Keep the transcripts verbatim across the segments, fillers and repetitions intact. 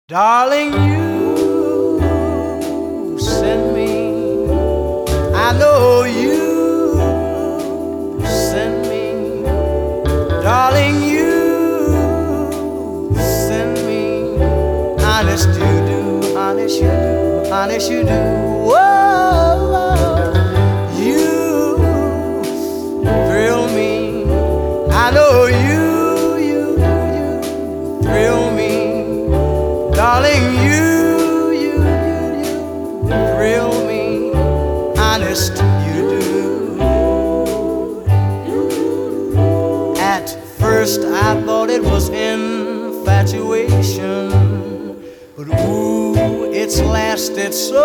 Darling, you send me. I know you send me. Darling, you send me. Honest you do, honest you do, honest you do. Whoa, you thrill me. I know you, you, you thrill me. Darling, you, you, you, you thrill me. Honest you do. At first I thought it was infatuation, but ooh, it's lasted so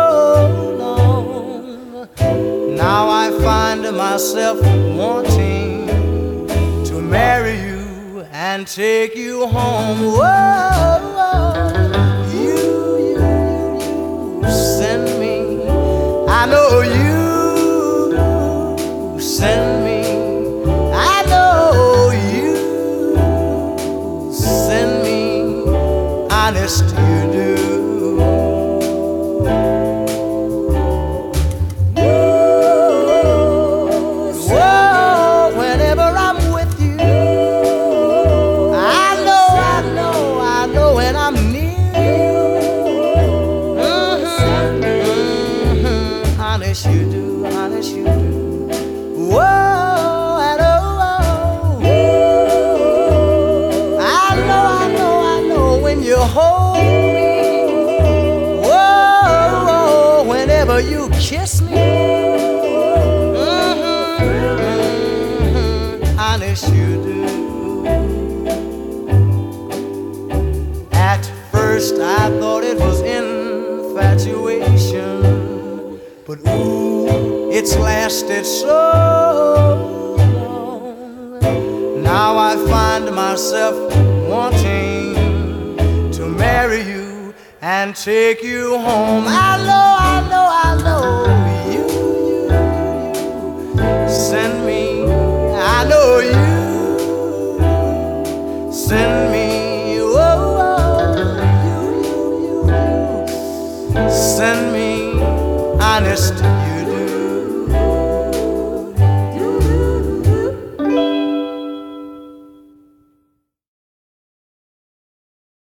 long. Now I find myself wanting to marry you and take you home. Whoa, you, you, you, you send me. I know you send me. I know you send me. Honest you do. Honest you do, honest you do. Whoa, and oh, oh. I know, I know, I know when you hold me. Whoa, whoa, whenever you kiss me. Mm-hmm, mm-hmm. Honest you do. At first I thought it was infatuation, but ooh, it's lasted so long. Now I find myself wanting to marry you and take you home. I know, I know, I know you, you, you send me. I know you send me. Oh, oh, you, you, you, you send me. Honest you